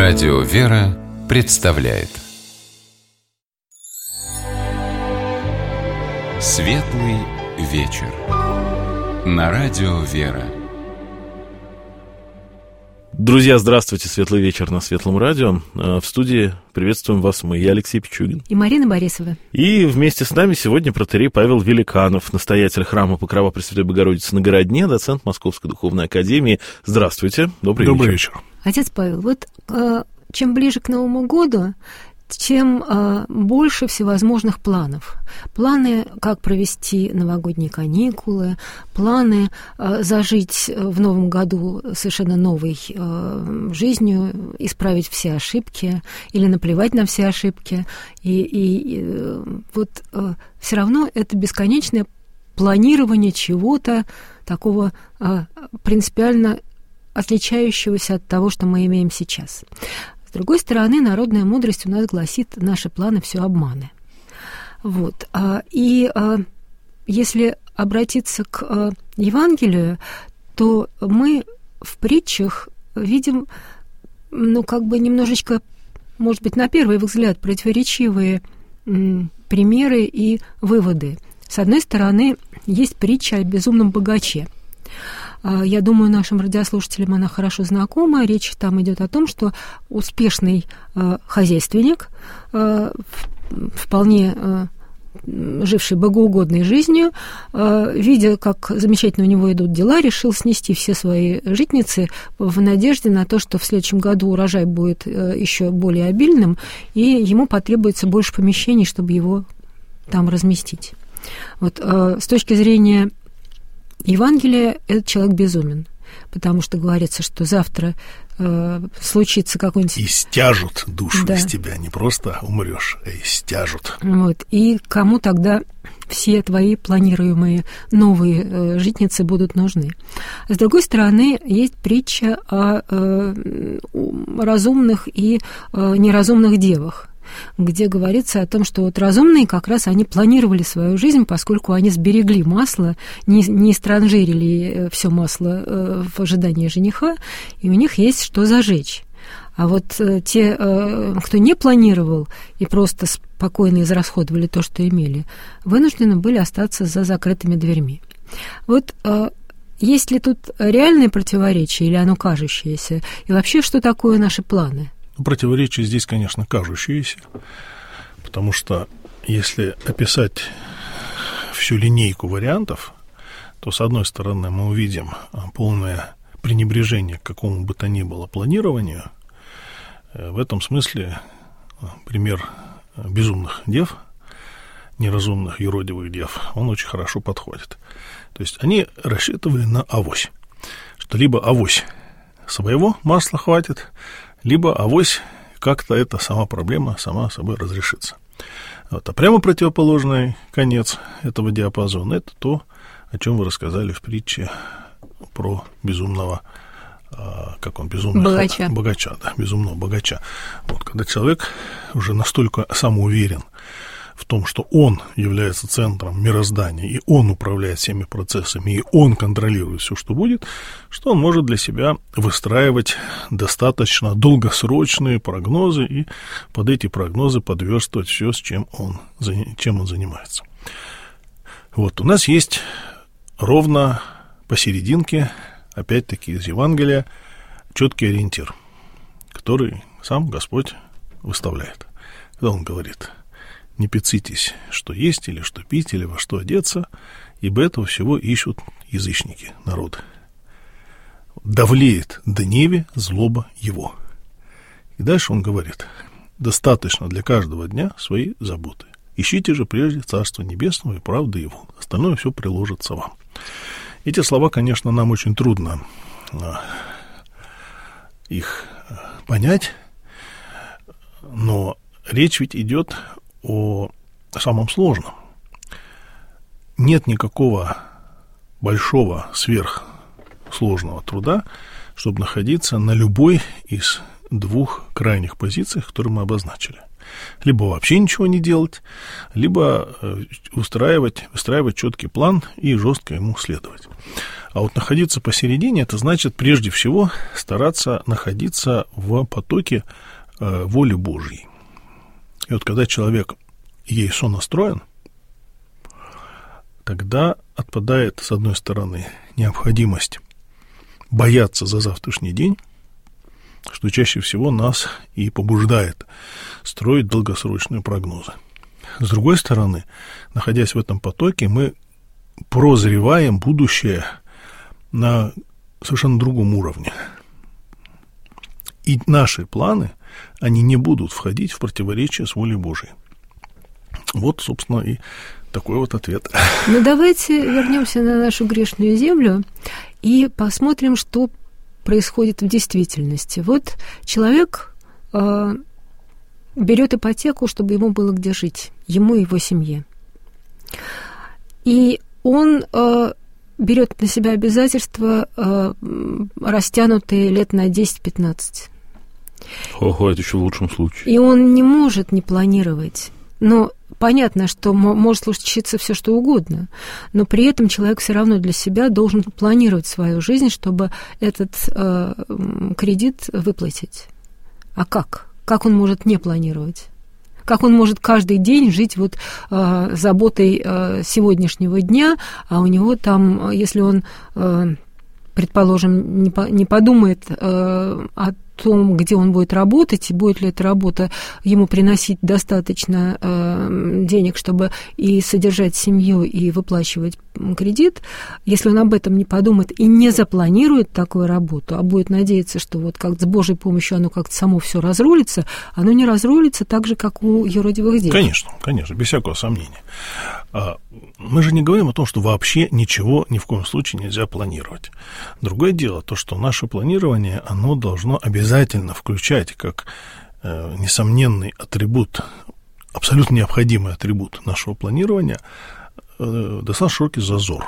Радио «Вера» представляет Светлый вечер на Радио «Вера». Друзья, здравствуйте, светлый вечер на Светлом радио. В студии приветствуем вас мы, я Алексей Пичугин. И Марина Борисова. И вместе с нами сегодня протоиерей Павел Великанов, настоятель храма Покрова Пресвятой Богородицы на Городне, доцент Московской Духовной Академии. Здравствуйте, добрый вечер. Отец Павел, вот чем ближе к Новому году, тем больше всевозможных планов. Планы, как провести новогодние каникулы, планы зажить в новом году совершенно новой жизнью, исправить все ошибки или наплевать на все ошибки. И вот все равно это бесконечное планирование чего-то такого принципиально отличающегося от того, что мы имеем сейчас. С другой стороны, народная мудрость у нас гласит: наши планы все обманы. Вот. Если обратиться к Евангелию, то мы в притчах видим, немножечко, может быть, на первый взгляд, противоречивые примеры и выводы. С одной стороны, есть притча о безумном богаче. Я думаю, нашим радиослушателям она хорошо знакома. Речь там идет о том, что успешный хозяйственник, вполне живший богоугодной жизнью, видя, как замечательно у него идут дела, решил снести все свои житницы в надежде на то, что в следующем году урожай будет еще более обильным, и ему потребуется больше помещений, чтобы его там разместить. Вот, с точки зрения Евангелие, этот человек безумен, потому что говорится, что завтра случится какой-нибудь... И стяжут душу из тебя, не просто умрешь, а и стяжут. Вот. И кому тогда все твои планируемые новые житницы будут нужны? С другой стороны, есть притча о разумных и неразумных девах, где говорится о том, что вот разумные как раз они планировали свою жизнь, поскольку они сберегли масло, не странжирили все масло в ожидании жениха, и у них есть что зажечь. А вот те, кто не планировал и просто спокойно израсходовали то, что имели, вынуждены были остаться за закрытыми дверьми. Вот есть ли тут реальное противоречие или оно кажущееся? И вообще, что такое наши планы? Противоречие здесь, конечно, кажущееся, потому что если описать всю линейку вариантов, то, с одной стороны, мы увидим полное пренебрежение к какому бы то ни было планированию. В этом смысле пример безумных дев, неразумных, юродивых дев, он очень хорошо подходит. То есть они рассчитывали на авось, что либо авось своего масла хватит, либо авось как-то эта сама проблема сама собой разрешится. Вот. А прямо противоположный конец этого диапазона — это то, о чем вы рассказали в притче про безумного, богача, да, безумного богача. Вот, когда человек уже настолько самоуверен в том, что он является центром мироздания, и он управляет всеми процессами, и он контролирует все, что будет, что он может для себя выстраивать достаточно долгосрочные прогнозы и под эти прогнозы подверстывать все, чем он занимается. Вот, у нас есть ровно посерединке, опять-таки из Евангелия, четкий ориентир, который сам Господь выставляет. Когда Он говорит: не пецитесь, что есть, или что пить, или во что одеться, ибо этого всего ищут язычники, народы. Давлеет дневе злоба его. И дальше он говорит: достаточно для каждого дня свои заботы. Ищите же прежде Царство Небесного и правды Его. Остальное все приложится вам. Эти слова, конечно, нам очень трудно их понять, но речь ведь идет о самом сложном. Нет никакого большого сверхсложного труда, чтобы находиться на любой из двух крайних позиций, которые мы обозначили. Либо вообще ничего не делать, либо выстраивать четкий план и жестко ему следовать. А вот находиться посередине, это значит, прежде всего, стараться находиться в потоке воли Божьей. И вот когда человек ей сонастроен, тогда отпадает, с одной стороны, необходимость бояться за завтрашний день, что чаще всего нас и побуждает строить долгосрочные прогнозы. С другой стороны, находясь в этом потоке, мы прозреваем будущее на совершенно другом уровне. И наши планы, они не будут входить в противоречие с волей Божией. Вот, собственно, и такой вот ответ. Ну, давайте вернемся на нашу грешную землю и посмотрим, что происходит в действительности. Вот человек берет ипотеку, чтобы ему было где жить, ему и его семье. И он берет на себя обязательства, растянутые лет на 10-15. Ого, это еще в лучшем случае. И он не может не планировать. Но понятно, что может случиться все, что угодно, но при этом человек все равно для себя должен планировать свою жизнь, чтобы этот кредит выплатить. А как? Как он может не планировать? Как он может каждый день жить вот заботой сегодняшнего дня, а у него там, если он, предположим, не подумает о том, где он будет работать, и будет ли эта работа ему приносить достаточно денег, чтобы и содержать семью, и выплачивать кредит, если он об этом не подумает и не запланирует такую работу, а будет надеяться, что вот как с Божьей помощью оно как-то само все разрулится, оно не разрулится так же, как у юродивых дел. Конечно, без всякого сомнения. Мы же не говорим о том, что вообще ничего ни в коем случае нельзя планировать. Другое дело, то, что наше планирование, оно должно обязательно включать как несомненный атрибут, абсолютно необходимый атрибут нашего планирования, достаточно широкий зазор,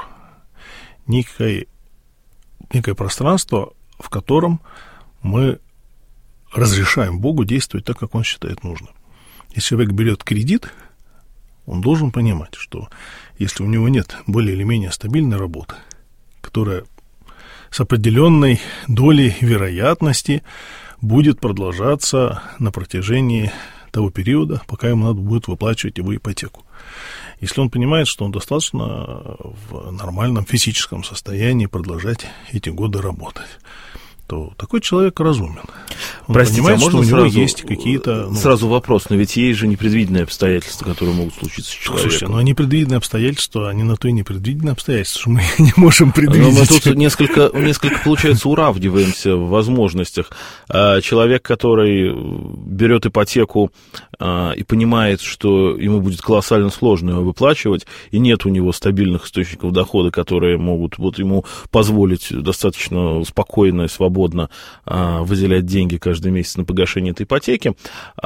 некое пространство, в котором мы разрешаем Богу действовать так, как Он считает нужным. Если человек берет кредит, он должен понимать, что если у него нет более или менее стабильной работы, которая с определенной долей вероятности будет продолжаться на протяжении того периода, пока ему надо будет выплачивать его ипотеку. Если он понимает, что он достаточно в нормальном физическом состоянии продолжать эти годы работать, то такой человек разумен. Он понимает, что у него есть какие-то... Сразу вопрос, но ведь есть же непредвиденные обстоятельства, которые могут случиться с человеком. Слушайте, но непредвиденные обстоятельства, они на то и непредвиденные обстоятельства, что мы не можем предвидеть. Но мы тут несколько, получается, уравниваемся в возможностях. Человек, который берет ипотеку и понимает, что ему будет колоссально сложно его выплачивать, и нет у него стабильных источников дохода, которые могут вот ему позволить достаточно спокойно и свободно выделять деньги каждый месяц на погашение этой ипотеки,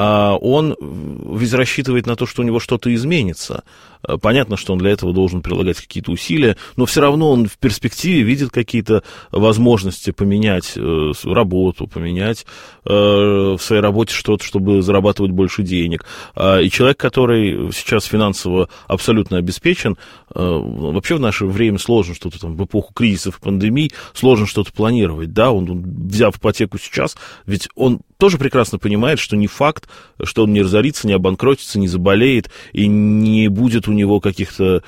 он ведь рассчитывает на то, что у него что-то изменится. Понятно, что он для этого должен прилагать какие-то усилия, но все равно он в перспективе видит какие-то возможности поменять работу, поменять в своей работе что-то, чтобы зарабатывать больше денег. И человек, который сейчас финансово абсолютно обеспечен, вообще в наше время сложно что-то там, в эпоху кризисов и пандемий, сложно что-то планировать. Да, он, взяв ипотеку сейчас, ведь он тоже прекрасно понимает, что не факт, что он не разорится, не обанкротится, не заболеет, и не будет у него какой-то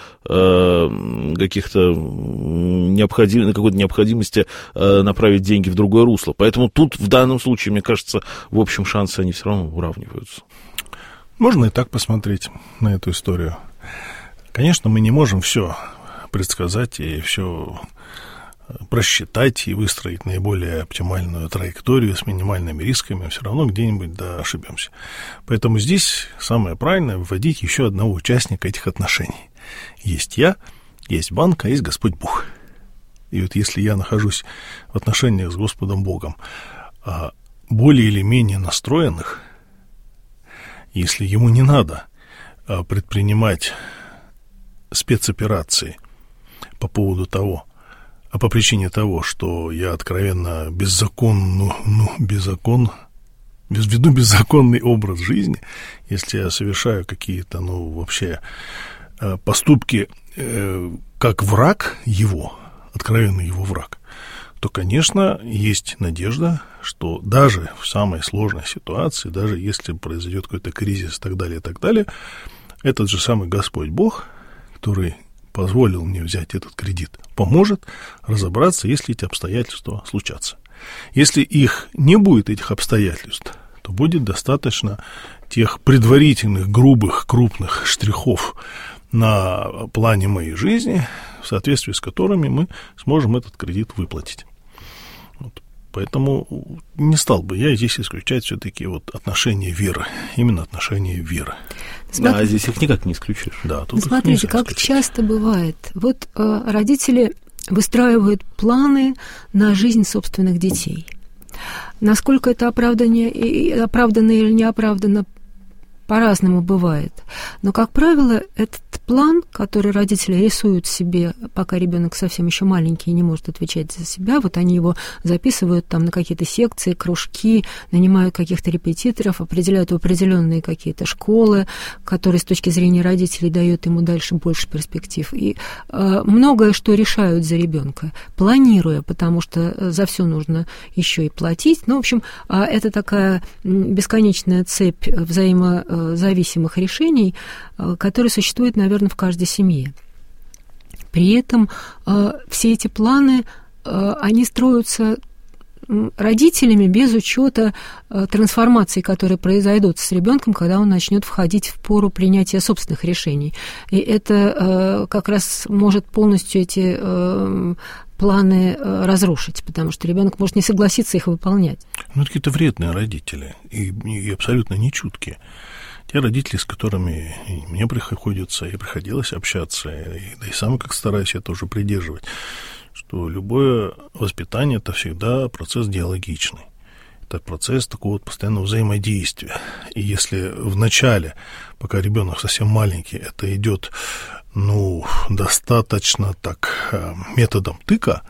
необходимости направить деньги в другое русло. Поэтому тут в данном случае, мне кажется, в общем, шансы они все равно уравниваются. Можно и так посмотреть на эту историю. Конечно, мы не можем все предсказать и все просчитать и выстроить наиболее оптимальную траекторию с минимальными рисками, все равно где-нибудь ошибемся. Поэтому здесь самое правильное — вводить еще одного участника этих отношений. Есть я, есть банк, а есть Господь Бог. И вот если я нахожусь в отношениях с Господом Богом, более или менее настроенных, если ему не надо предпринимать спецоперации по поводу того, по причине того, что я откровенно беззаконен веду беззаконный образ жизни, если я совершаю какие-то, вообще поступки как враг его, откровенный его враг, то, конечно, есть надежда, что даже в самой сложной ситуации, даже если произойдет какой-то кризис и так далее, этот же самый Господь Бог, который позволил мне взять этот кредит, поможет разобраться, если эти обстоятельства случатся. Если их не будет, этих обстоятельств, то будет достаточно тех предварительных, грубых, крупных штрихов на плане моей жизни, в соответствии с которыми мы сможем этот кредит выплатить. Поэтому не стал бы я здесь исключать все-таки отношения веры, именно отношения веры. А здесь их никак не исключишь. Да, тут смотрите, как часто бывает. Родители выстраивают планы на жизнь собственных детей. Насколько это оправдано или не оправдано, по-разному бывает. Но, как правило, этот план, который родители рисуют себе, пока ребенок совсем еще маленький и не может отвечать за себя, они его записывают там на какие-то секции, кружки, нанимают каких-то репетиторов, определяют в определенные какие-то школы, которые с точки зрения родителей дают ему дальше больше перспектив. И многое что решают за ребенка, планируя, потому что за все нужно еще и платить. В общем, это такая бесконечная цепь взаимозависимых решений, которые существуют, наверное, в каждой семье. При этом все эти планы, они строятся родителями без учета трансформаций, которые произойдут с ребенком, когда он начнет входить в пору принятия собственных решений. И это как раз может полностью эти планы разрушить, потому что ребенок может не согласиться их выполнять. Это какие-то вредные родители и абсолютно нечуткие. Те родители, с которыми мне приходилось общаться, да и сам как стараюсь это уже придерживать, что любое воспитание – это всегда процесс диалогичный. Это процесс такого постоянного взаимодействия. И если в начале, пока ребенок совсем маленький, это идет, достаточно так методом тыка,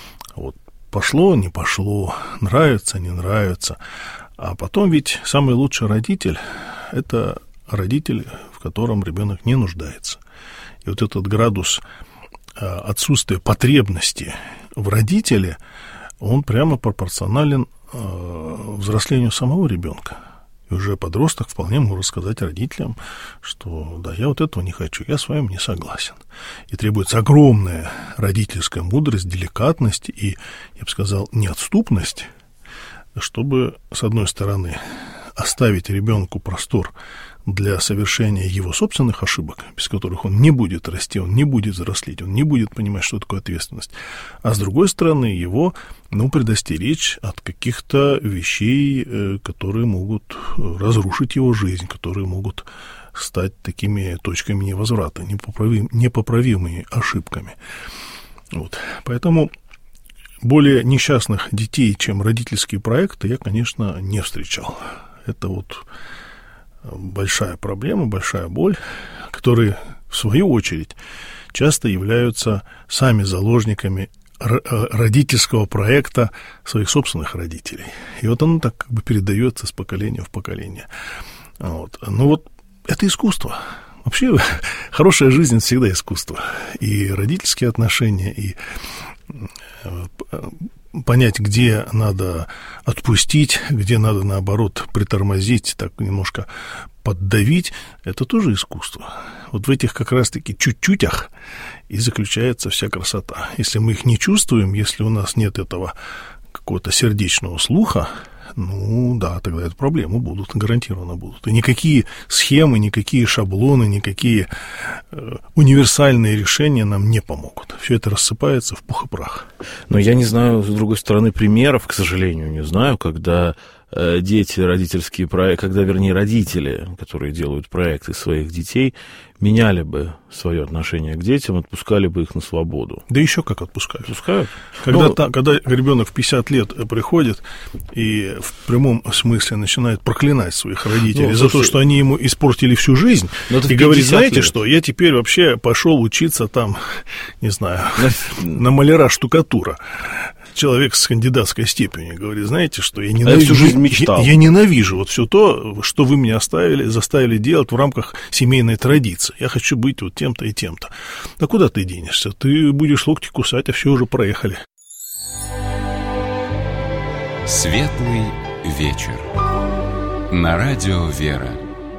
пошло, не пошло, нравится, не нравится. А потом ведь самый лучший родитель – это родитель, в котором ребенок не нуждается. И этот градус отсутствия потребности в родителе, он прямо пропорционален взрослению самого ребенка. И уже подросток вполне может сказать родителям, что да, я этого не хочу, я с вами не согласен. И требуется огромная родительская мудрость, деликатность и, я бы сказал, неотступность, чтобы, с одной стороны, оставить ребенку простор для совершения его собственных ошибок, без которых он не будет расти, он не будет взрослеть, он не будет понимать, что такое ответственность, а с другой стороны, его, предостеречь от каких-то вещей, которые могут разрушить его жизнь, которые могут стать такими точками невозврата, непоправимыми ошибками. Поэтому более несчастных детей, чем родительские проекты, я, конечно, не встречал. Это большая проблема, большая боль, которые, в свою очередь, часто являются сами заложниками родительского проекта своих собственных родителей. И оно так передается с поколения в поколение. Это искусство. Вообще, хорошая жизнь всегда искусство. И родительские отношения, и понять, где надо отпустить, где надо, наоборот, притормозить, так немножко поддавить, это тоже искусство. В этих как раз-таки чуть-чутях и заключается вся красота. Если мы их не чувствуем, если у нас нет этого какого-то сердечного слуха, тогда это проблемы будут, гарантированно будут. И никакие схемы, никакие шаблоны, никакие универсальные решения нам не помогут. Все это рассыпается в пух и прах. Но я не знаю, с другой стороны, примеров, к сожалению, не знаю, когда дети, родители, которые делают проекты своих детей, меняли бы свое отношение к детям, отпускали бы их на свободу. Да еще как отпускают. Отпускают? Когда ребенок в 50 лет приходит и в прямом смысле начинает проклинать своих родителей за то, что они ему испортили всю жизнь, и говорит, знаете что, я теперь вообще пошел учиться на маляра штукатура. человек с кандидатской степенью говорит, знаете, что я ненавижу, я всю жизнь мечтал. Я ненавижу вот все то, что вы меня заставили делать в рамках семейной традиции. Я хочу быть вот тем-то и тем-то. Да куда ты денешься? Ты будешь локти кусать, а все уже проехали. Светлый вечер. На радио «Вера».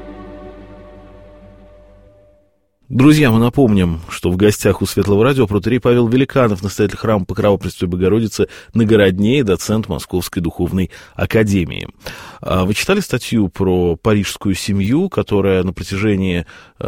Друзья, мы напомним, что в гостях у Светлого радио протоиерей Павел Великанов, настоятель храма Покрова Пресвятой Богородицы на Городне и доцент Московской духовной академии. Вы читали статью про парижскую семью, которая на протяжении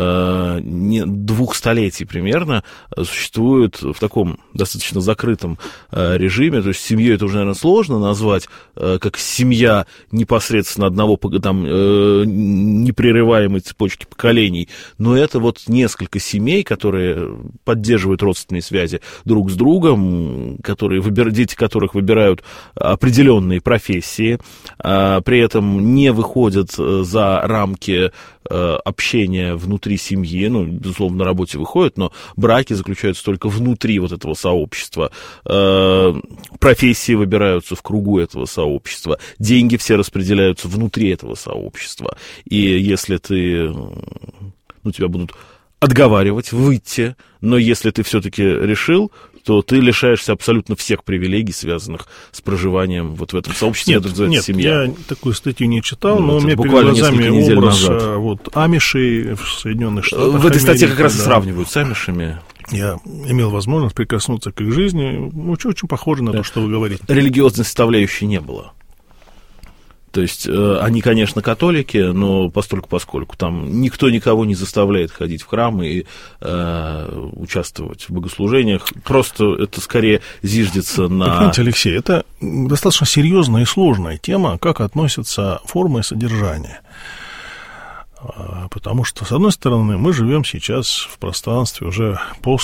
2 столетий примерно существует в таком достаточно закрытом режиме? То есть семьей это уже, наверное, сложно назвать, как семья непосредственно одного там, непрерываемой цепочки поколений, но это вот несколько семей, которые поддерживают родственные связи друг с другом, дети которых выбирают определенные профессии, при этом не выходят за рамки общения внутри семьи, ну, безусловно, на работе выходят, но браки заключаются только внутри вот этого сообщества, профессии выбираются в кругу этого сообщества, деньги все распределяются внутри этого сообщества, и если тебя будут отговаривать, выйти, но если ты все-таки решил, то ты лишаешься абсолютно всех привилегий, связанных с проживанием вот в этом сообществе. Нет, семья. Я такую статью не читал, но у меня перед глазами образ амишей в Соединенных Штатах. В этой статье как раз и сравнивают с амишами. Я имел возможность прикоснуться к их жизни. Очень похоже на то, что вы говорите. Религиозной составляющей не было. То есть они, конечно, католики, но постольку-поскольку там никто никого не заставляет ходить в храм и участвовать в богослужениях. Просто это скорее зиждется на... Понимаете, Алексей, это достаточно серьезная и сложная тема, как относятся форма и содержание. Потому что, с одной стороны, мы живем сейчас в пространстве уже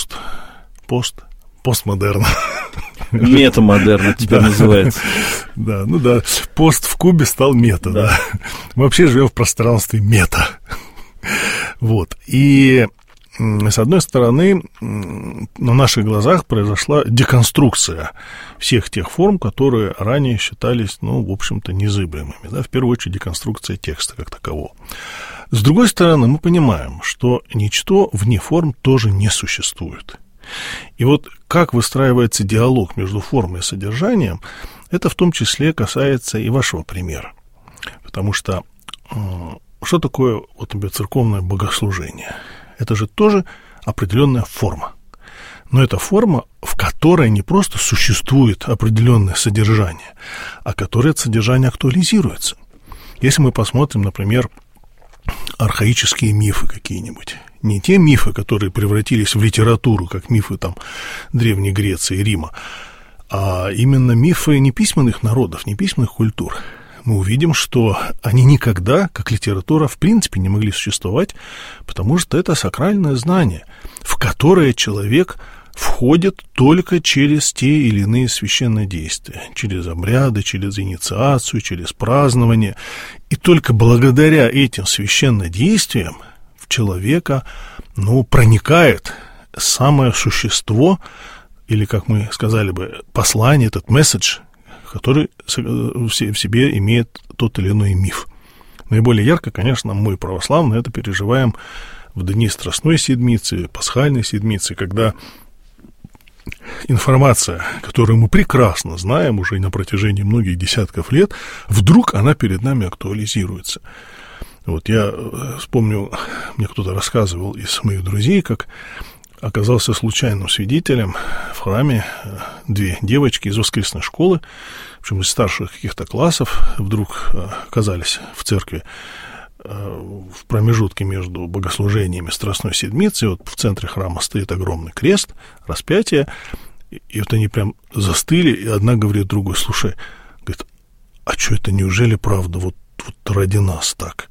постмодерна. Метамодерн теперь называется. Да, пост в кубе стал мета, да. Мы вообще живем в пространстве мета. Вот. И, с одной стороны, на наших глазах произошла деконструкция всех тех форм, которые ранее считались, в общем-то, незыблемыми. Да? В первую очередь, деконструкция текста как такового. С другой стороны, мы понимаем, что ничто вне форм тоже не существует. И вот как выстраивается диалог между формой и содержанием, это в том числе касается и вашего примера. Потому что что такое, например, церковное богослужение? Это же тоже определенная форма. Но это форма, в которой не просто существует определенное содержание, а которое содержание актуализируется. Если мы посмотрим, например, архаические мифы какие-нибудь, не те мифы, которые превратились в литературу, как мифы там Древней Греции и Рима, а именно мифы не письменных народов, не письменных культур, мы увидим, что они никогда, как литература, в принципе не могли существовать, потому что это сакральное знание, в которое человек входит только через те или иные священные действия, через обряды, через инициацию, через празднование. И только благодаря этим священным действиям в человека, проникает самое существо, или, как мы сказали бы, послание, этот месседж, который в себе имеет тот или иной миф. Наиболее ярко, конечно, мы, православные, это переживаем в дни Страстной Седмицы, Пасхальной Седмицы, когда информация, которую мы прекрасно знаем уже на протяжении многих десятков лет, вдруг она перед нами актуализируется. Вот я вспомню, мне кто-то рассказывал из моих друзей, как оказался случайным свидетелем в храме 2 девочки из воскресной школы, в общем, из старших каких-то классов, вдруг оказались в церкви в промежутке между богослужениями Страстной Седмицы. Вот в центре храма стоит огромный крест, распятие, и вот они прям застыли, и одна говорит другой: слушай, говорит, а что это, неужели правда вот ради нас так?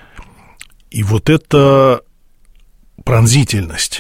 И вот эта пронзительность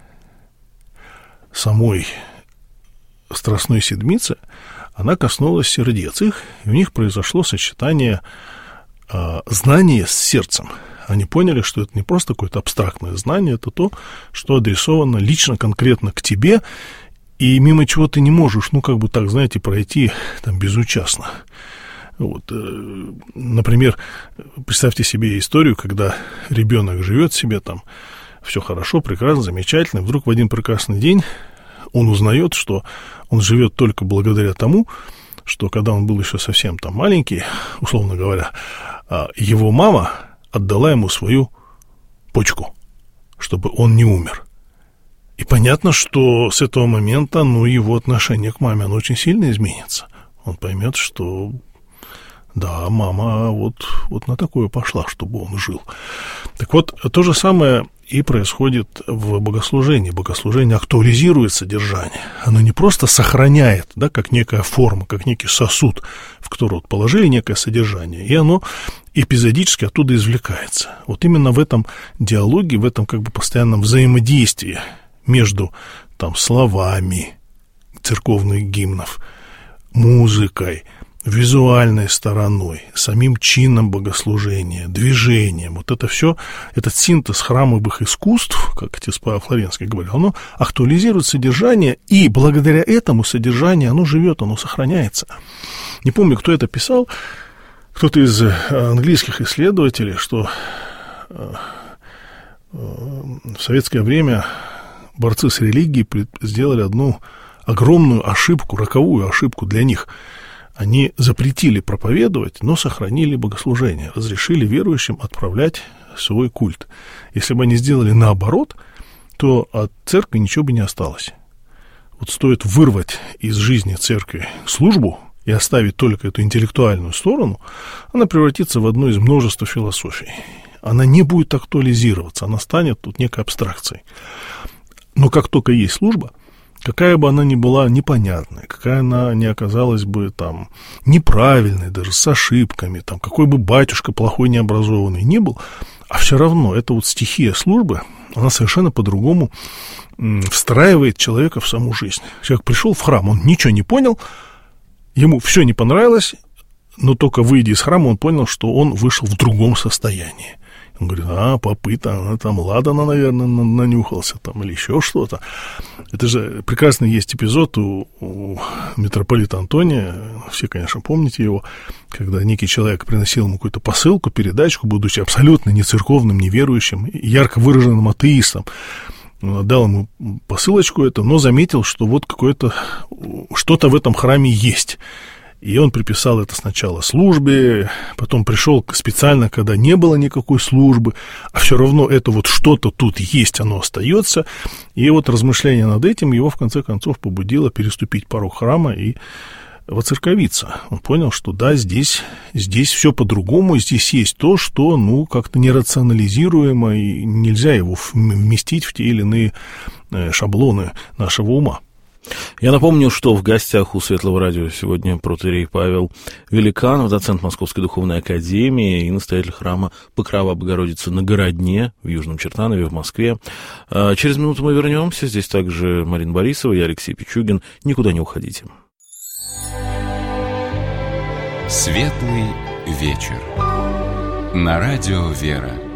самой Страстной Седмицы, она коснулась сердец их, и у них произошло сочетание знания с сердцем. Они поняли, что это не просто какое-то абстрактное знание, это то, что адресовано лично, конкретно к тебе, и мимо чего ты не можешь, так, знаете, пройти там безучастно. Вот, например, представьте себе историю, когда ребенок живет себе там, все хорошо, прекрасно, замечательно, и вдруг в один прекрасный день он узнает, что он живет только благодаря тому, что когда он был еще совсем там маленький, условно говоря, его мама отдала ему свою почку, чтобы он не умер. И понятно, что с этого момента, его отношение к маме, оно очень сильно изменится. Он поймет, что да, мама вот на такое пошла, чтобы он жил. Так вот, то же самое и происходит в богослужении. Богослужение актуализирует содержание. Оно не просто сохраняет, да, как некая форма, как некий сосуд, в который положили некое содержание, и оно эпизодически оттуда извлекается. Вот именно в этом диалоге, в этом постоянном взаимодействии между там словами церковных гимнов, музыкой, визуальной стороной, самим чином богослужения, движением, вот это все, этот синтез храмовых искусств, как отец Павел Флоренский говорил, оно актуализирует содержание, и благодаря этому содержание, оно живет, оно сохраняется. Не помню, кто это писал, кто-то из английских исследователей, что в советское время борцы с религией сделали одну огромную ошибку, роковую ошибку для них. Они запретили проповедовать, но сохранили богослужение, разрешили верующим отправлять свой культ. Если бы они сделали наоборот, то от церкви ничего бы не осталось. Вот стоит вырвать из жизни церкви службу и оставить только эту интеллектуальную сторону, она превратится в одну из множества философий. Она не будет актуализироваться, она станет тут некой абстракцией. Но как только есть служба, какая бы она ни была непонятной, какая она ни оказалась бы там неправильной, даже с ошибками, там, какой бы батюшка плохой, необразованный ни был, а все равно эта вот стихия службы, она совершенно по-другому встраивает человека в саму жизнь. Человек пришел в храм, он ничего не понял, ему все не понравилось, но только выйдя из храма, он понял, что он вышел в другом состоянии. Он говорит, попы-то, она там ладана, наверное, нанюхался там или еще что-то. Это же прекрасный есть эпизод у митрополита Антония, все, конечно, помните его, когда некий человек приносил ему какую-то посылку, передачку, будучи абсолютно не церковным, не верующим, ярко выраженным атеистом. Он отдал ему посылочку эту, но заметил, что вот что-то в этом храме есть. И он приписал это сначала службе, потом пришел специально, когда не было никакой службы, а все равно это вот что-то тут есть, оно остается. И вот размышление над этим его, в конце концов, побудило переступить порог храма и воцерковиться. Он понял, что да, здесь все по-другому, здесь есть то, что, как-то нерационализируемо, и нельзя его вместить в те или иные шаблоны нашего ума. Я напомню, что в гостях у Светлого радио сегодня протоиерей Павел Великанов, доцент Московской духовной академии и настоятель храма Покрова Богородицы на Городне в Южном Чертанове в Москве. Через минуту мы вернемся. Здесь также Марина Борисова, я Алексей Пичугин. Никуда не уходите. Светлый вечер. На радио «Вера».